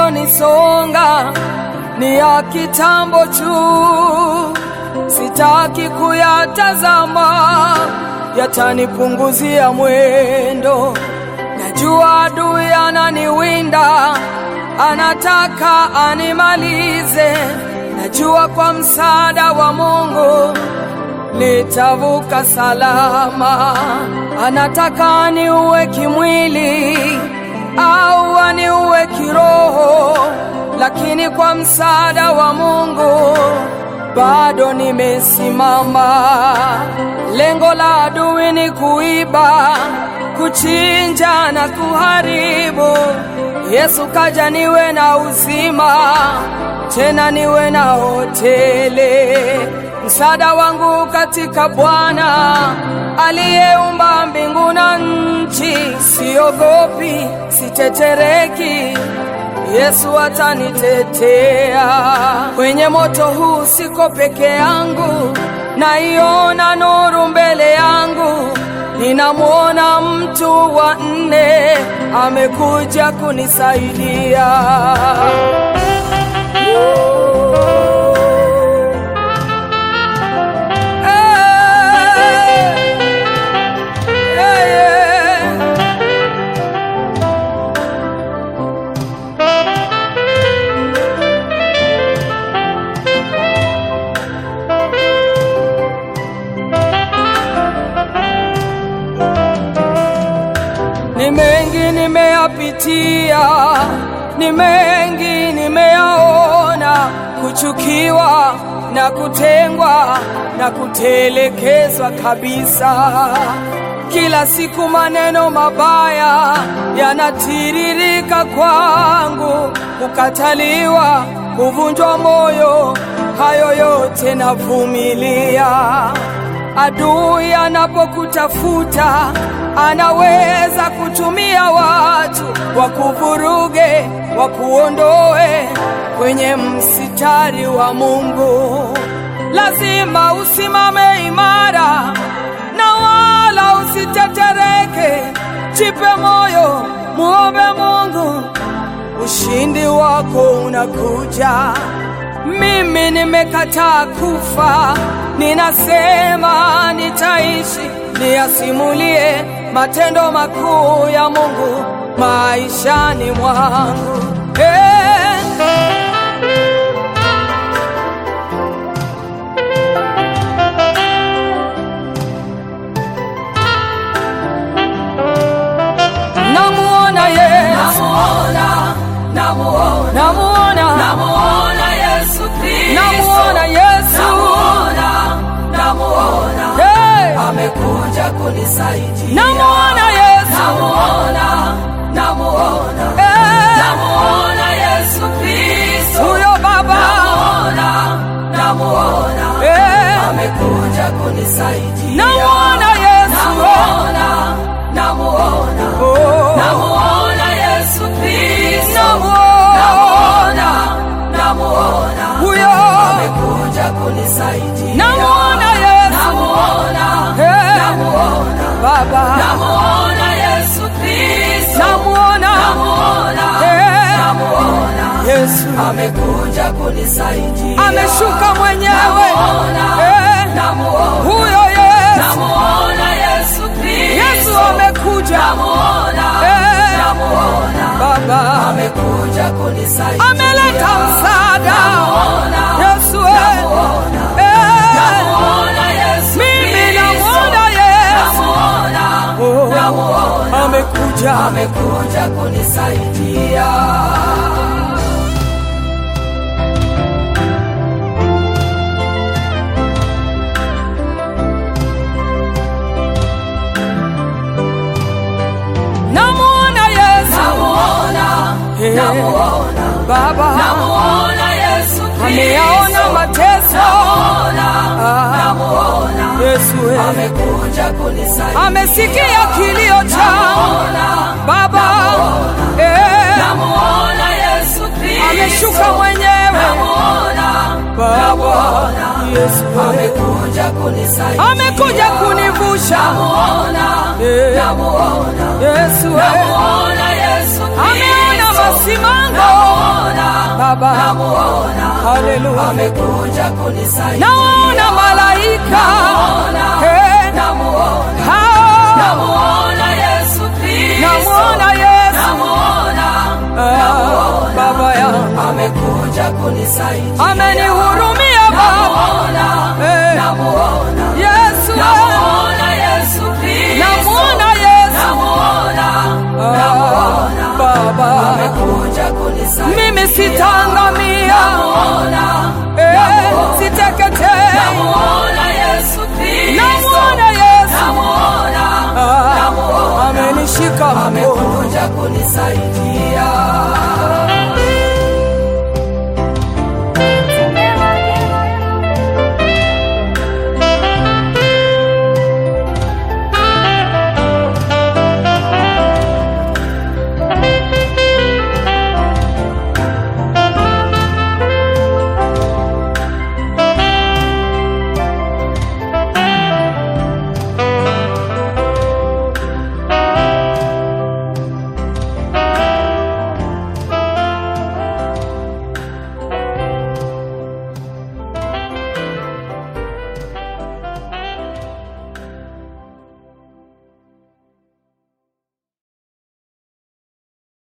yaliyonisonga ni ya kitambo tu, sitaki kuyatazama, yatanipunguzia mwendo. Najua adui ananiwinda, anataka animalize. Najua kwa msaada wa Mungu nitavuka salama. Anataka aniue kimwili au aniue kiroho, lakini kwa msaada wa Mungu bado nimesimama. Lengo la adui ni kuiba, kuchinja na kuharibu. Yesu kaja niwe na uzima, tena niwe na hotele. Msaada wangu katika Bwana aliyeumba mbingu na nchi. Siogopi, sitetereki, Yesu atanitetea. Kwenye moto huu siko peke yangu, naiona nuru mbele yangu. Ninamuona mtu wa nne amekuja kunisaidia. Ni mengi nimeyapitia, ni mengi nimeyaona, kuchukiwa na kutengwa na kutelekezwa kabisa. Kila siku maneno mabaya yanatiririka kwangu, kukataliwa, kuvunjwa moyo, hayo yote navumilia. Adui anapokutafuta anaweza kutumia watu wakuvuruge, wakuondoe kwenye msitari wa Mungu. Lazima usimame imara na wala usitetereke. Jipe moyo, muombe Mungu, ushindi wako unakuja. Mimi nimekataa kufa, ninasema nitaishi, niyasimulie matendo makuu ya Mungu maishani mwangu. Namuona Yesu, namuona Yesu Kristo, namuona Yesu, namuona amekuja kunisaidia. Namuona Yesu, namuona Yesu Kristo, huyo Baba, namuona amekuja kunisaidia. Namuona Yesu, namuona Yesu Kristo, namuona huyo amekuja kunisaidia. Namuona Yesu, Baba, namuona Yesu Kristo, namuona Yesu amekuja kunisaidia. Ameshuka mwenyewe, huyo Yesu, namuona Yesu Kristo, Yesu amekuja, namuona Baba, amekuja kunisaidia. Ameleta msaada, Yesu, namuona Yesu, mimi namuona Yesu, amekuja kunisaidia. Namuona Yesu, namuona Baba, namuona Yesu Kristo, ameyaona mateso, namuona Yesu, amekuja kunisaidia. Amesikia kilio changu Baba, namuona Yesu Kristo, ameshuka mwenyewe, namuona Baba, Yesu amekuja kunisaidia. Amekuja kunivusha, namuona Yesu, namuona Yesu Kristo, ameona masimango, Baba, namuona, haleluya, amekuja kunisaidia. naona malaika, Namuona, hao, namuona Yesu Kristo, namuona Yesu, namuona, Baba yangu amekuja kunisaidia. amenihurumia Baba, Namuona, Yesu, namuona Yesu Kristo, namuona Yesu, namuona, Baba, amekuja kunisaidia. mimi sitaangamia, siteketee, Namuona Yesu Kristo, namuona Yesu, namuona, amenishika mkono, amekuja kunisaidia.